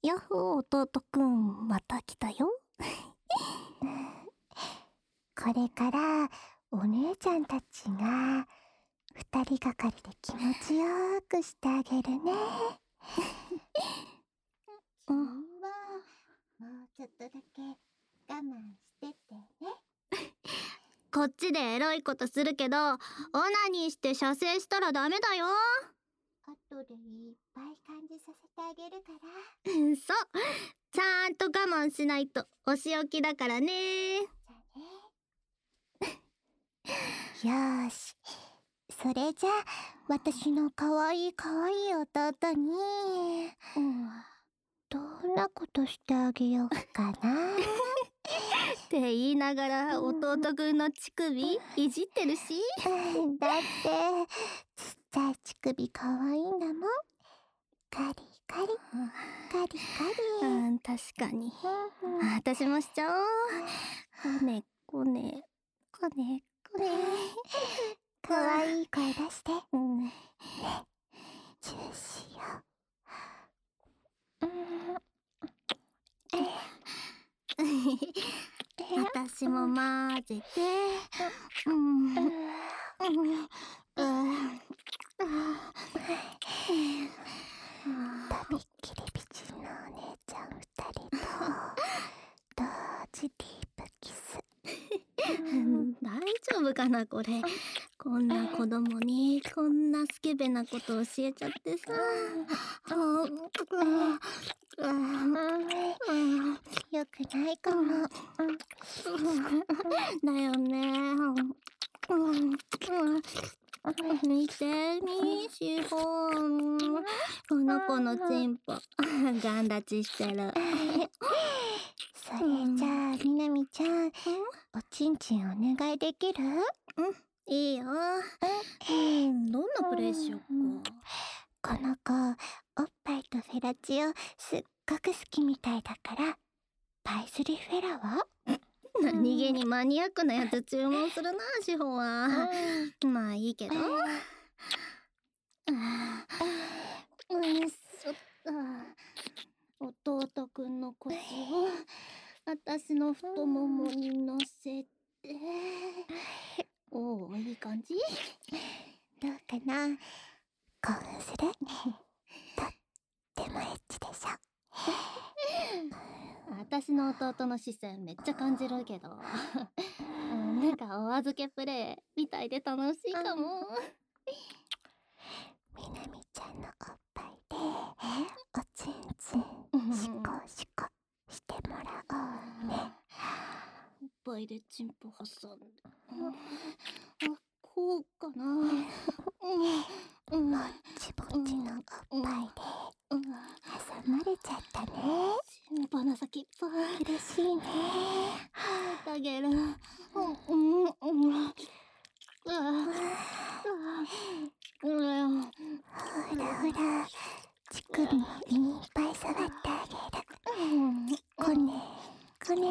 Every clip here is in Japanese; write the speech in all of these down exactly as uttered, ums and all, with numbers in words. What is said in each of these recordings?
やっほー、弟くん、また来たよ。 これからお姉ちゃんたちが二人がかりで気持ちよくしてあげるね。君はもうちょっとだけ我慢しててね。 こっちでエロいことするけど、オナニーして射精したらダメだよ。 後でいっぱい感じさせてあげるから。 そう、ちゃんと我慢しないとお仕置きだからね。 よーし、それじゃあ私のかわいいかわいい弟に、うん、どんなことしてあげようかなって言いながら弟くんの乳首いじってるし。 だってちっちゃい乳首かわいいんだもん。カリカリカリカリ。 うん、確かに。私もしちゃおう。こねこねこねこね。 かわいい声出して。 うん。 チューしよう。私も混ぜて。うん。うん。 とびっきり美人のお姉ちゃん二人と同時ディープキス。 大丈夫かなこれ。こんな子供にこんなスケベなこと教えちゃってさ。 よくないかも。 だよね。見てみ、シフォン。この子のチンポガン立ちしてる。 それじゃあみなみちゃん、おちんちんお願いできる？ うん、いいよ。うん、どんなプレイしよっか。この子おっぱいとフェラチオすっごく好きみたいだから、パイスリフェラは？ 何気にマニアックなやつ注文するな、シホは。まあいいけど。うんそっ弟くんの腰を私の太ももに乗せて。おお、いい感じ？ どうかな？興奮する？とってもエッチでしょ。 私の弟の視線めっちゃ感じるけど、うん、なんかお預けプレイみたいで楽しいかも。 みなみちゃんのおっぱいでおちんちんシコシコしてもらおうね。 おっぱいでチンポ挟んで、うん、あ、こうかな。うん、 もっちもちのおっぱいで挟まれちゃったね。 チンポの先っぽ嬉しいね。 ああげる。うんうんうん。ああ。ほらほら、乳首にいっぱい触ってあげる。こねこね、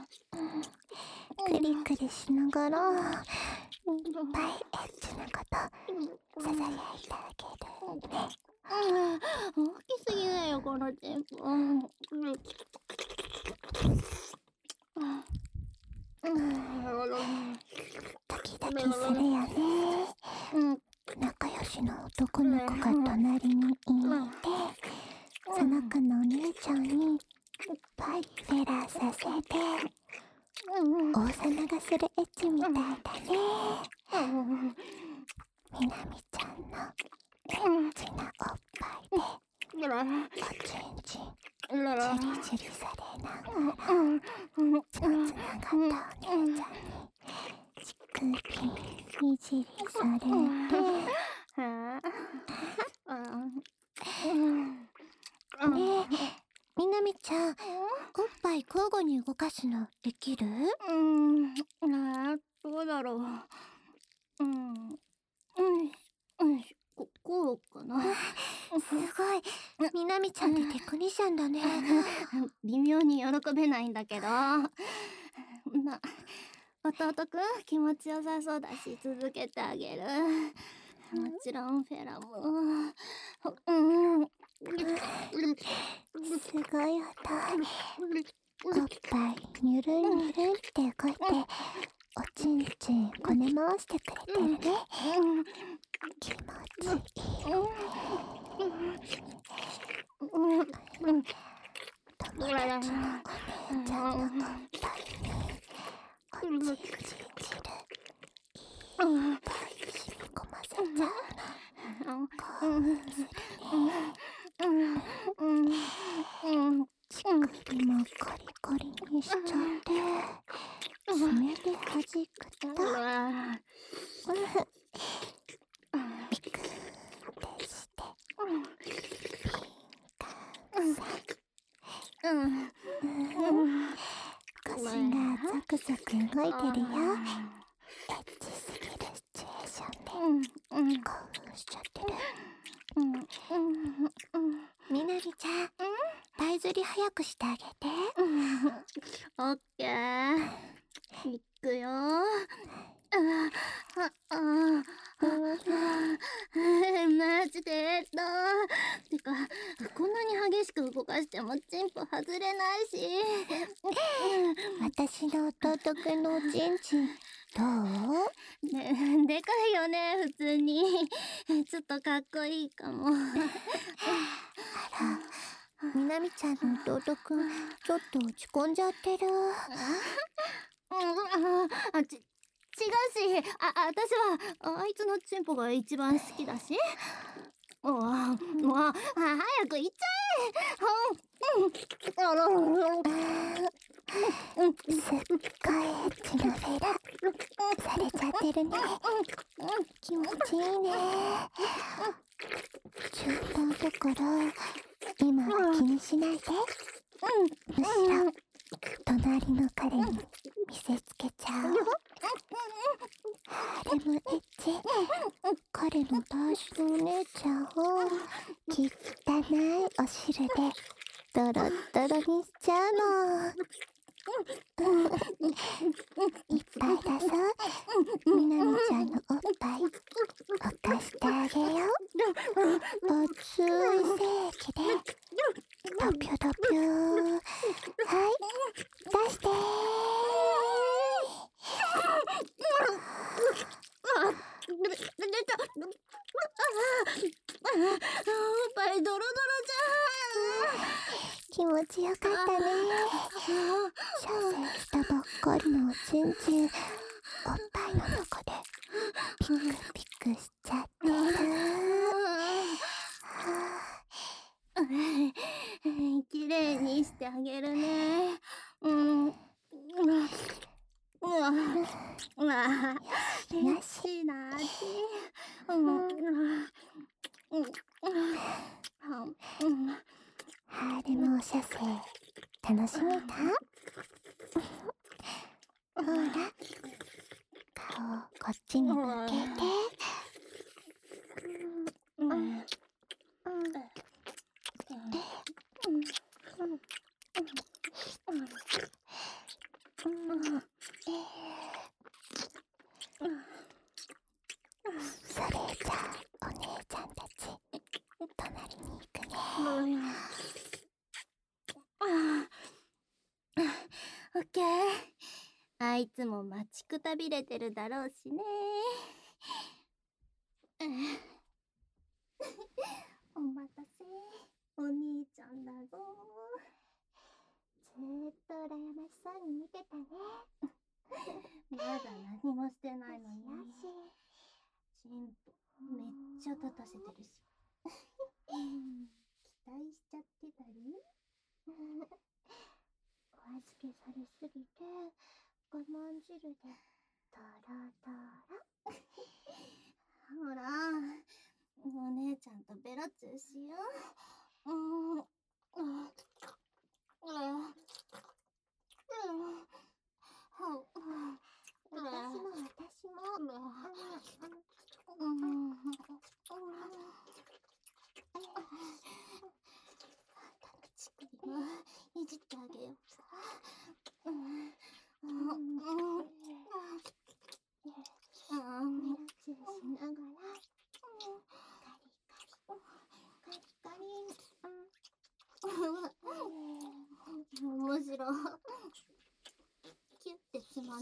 クリクリしながらいっぱいエッチなことささやいてあげるね。 大きすぎだよこのチンポ。 ドキドキするよね。仲良しの男の子が隣にいて、その子のお姉ちゃんにいっぱいフェラさせて王様がするエッチみたいだね。みなみちゃんのエッチなおっぱいでおちんちんチリチリされながら、血のつながったお姉ちゃんに乳首いじりされて。ねえ、みなみちゃん、おっぱい交互に動かすのできる？ うん、あ、どうだろう。うん、うん、うん、こ、こうかな。 すごい、みなみちゃんってテクニシャンだね。 微妙に喜べないんだけど。な、弟くん気持ちよさそうだし続けてあげる。もちろんフェラも。うん。 すすごい音。おっぱいニュルンニュルンって動いておちんちんこね回してくれてるね。気持ちいい。友達のお姉ちゃんのおっぱいにおちんちん汁いっぱい染み込ませちゃうの。興奮するね。乳首もコリコリにしちゃって爪で弾くとピクってして敏感腰がゾクゾク動いてるよ。エッチすぎるシチュエーションで興奮しちゃってる。みなみちゃん、パイ釣り早くしてあげて。 オッケー。いくよ。ああああマジでえっとてかこんなに激しく動かしてもチンポ外れないし。 私の弟くんのおちんちんどう？ ね、でかいよね普通に。ちょっとかっこいいかも。 あら、みなみちゃんの弟くんちょっと落ち込んじゃってる。 ああち違うし、あ私はあいつのチンポが一番好きだし。もうもう早く行っちゃえ。あらすっごいエッチなフェラされちゃってるね。気持ちいいね。中東だから今は気にしないで。むしろ隣の彼に見せつけちゃおう。ハーレムエッチ。彼の大事なお姉ちゃんを汚いお汁でドロッドロにしちゃうの。いっぱい出そう。みなみちゃんのおっぱいおかしてあげよう。おつい精液でドピュドピュー。はい、出してー。 あ出た。おっぱいドロドロ気持ちよかったね。射精したばっかりのおちんちんおっぱいの中でピクピクしちゃってる。 きれいにしてあげるね。うん。うわ。うわ。 よし。 いいな味。うん。うん。 ハーレムお射精楽しめた？ほら、顔こっちに向けて。うん。それじゃあお姉ちゃんたち隣に行くね。 オッケー。あいつも待ちくたびれてるだろうしね。お待たせ、お兄ちゃんだぞ。 ずーっと羨ましそうに見てたね。 まだ何もしてないのに。 よし。 チンポめっちゃ立たせてるし。期待しちゃってたり。 お預けされすぎて我慢汁でトロトロ。 ほら、お姉ちゃんとベロチューしよう。うん。うん私も私も。 乳首もいじってあげようか。リラクスしながらカリカリカリカリ。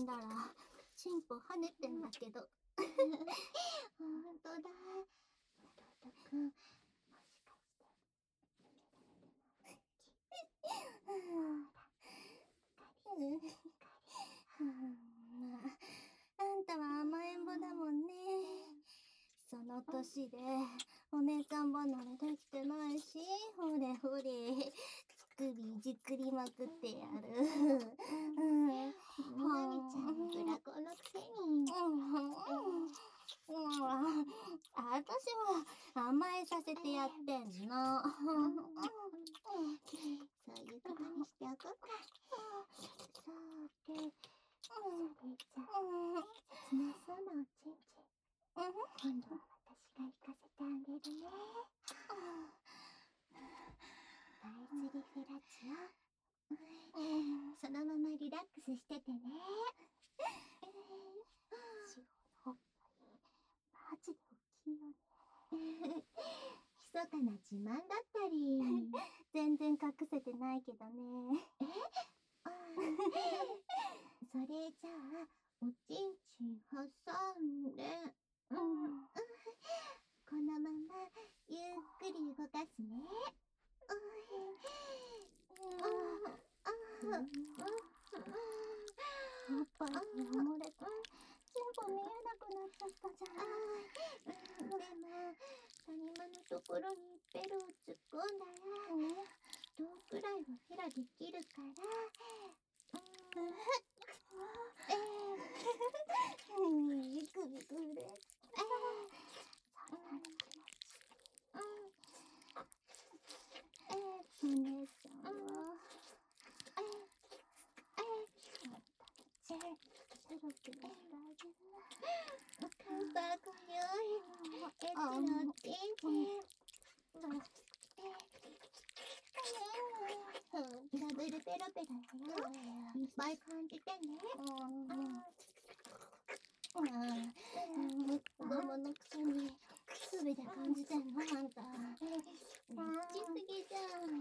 だらチンポ跳ねてんだけど。 ほんとだ。とくん、もしかしてまあ、あんたは甘えん坊だもんね。その年でお姉さん離れできてないし、ほれほれ乳首いじくりまくってやる。うん、 みなみちゃんブラコのくせに。 うん、あたしは甘えさせてやってんの。 そういうことにしておこうか。そうで、それじゃあ、切なそうなおちんちん。今度は私が行かせてあげるね。パイ釣りフェラチオ。そのままリラックスしててね。 シオのおっぱいマジで大きいよね。 密かな自慢だったり。 全然隠せてないけどね。 それじゃあ、おちんちん挟んで、うん、このままゆっくり動かすね。 おっぱいに埋もれてチンポ見えなくなっちゃったじゃん。 でも谷間のところにベルを突っ込んだらどうくらいはフェラできるから。 ビクビク触れ。お姉さんはペロペロしてあげる。 カンパーこよい。エツのちんちん。ダブルペロペロだよ。いっぱい感じてね。 子供のくせにすべて感じてんのあんた。好きすぎじゃん。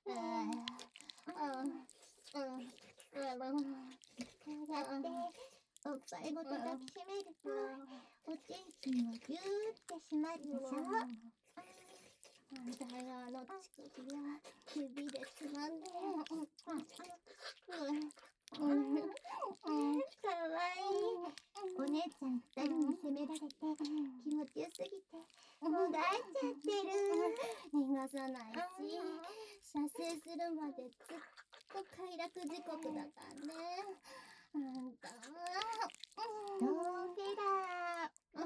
こうやっておっぱいごと抱きしめるとおちんちんはギューって締まるでしょ。 あんたがあの乳首を指でつまんで。 かわいい。お姉ちゃん二人に責められて気持ちよすぎてもがいちゃってる。 逃がさないし、射精するまでずっと快楽時刻だからね。あんたはドンフェラー。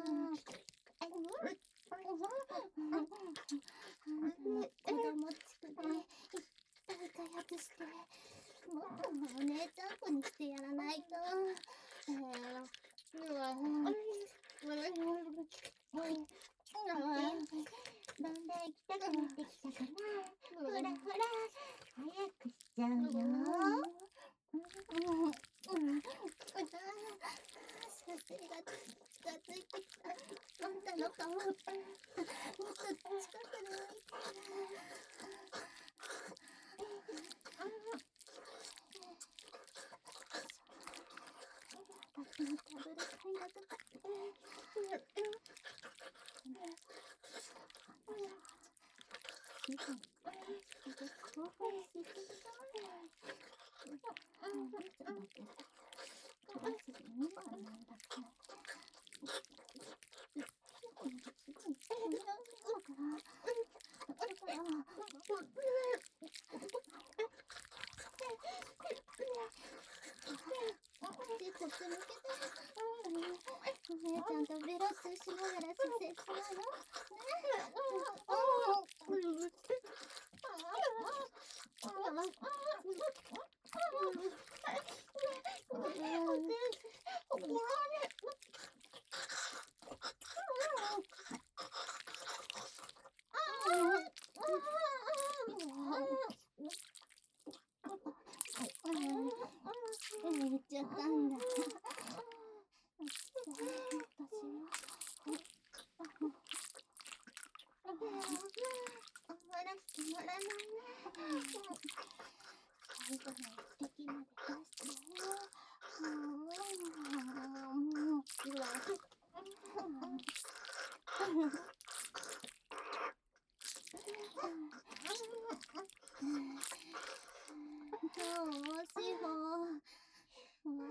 子供乳首いっぱい開発してもっとお姉ちゃん子にしてやらないと。えー、うわだんだん行きたくなってきたかな。ほらほら早くしちゃうよ。 射精が近づいてきた。あんたの顔もっと近くに置いて。私のダブル快楽だ。気分で興奮しすぎだ。お姉ちゃんだってクラスでにばんなんだから。この次にそんなだからだから手こっち向けて。お姉ちゃんとベロスしながら射精するの。言っちゃったんだ。 終わらせてもらわないね。 最後の一滴まで出してよ。 どうしほ終わった？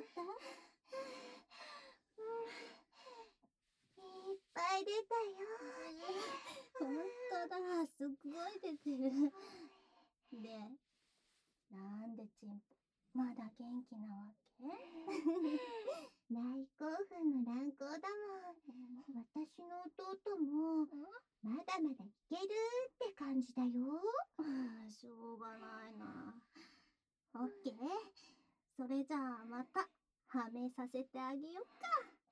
いっぱい出たよ。 ほんとだ、すっごい出てる。で、なんでチンポまだ元気なわけ？ 大興奮の乱行だもん。私の弟もまだまだいけるって感じだよ。 しょうがないな。オッケー。それじゃあまたはめさせてあげよっか。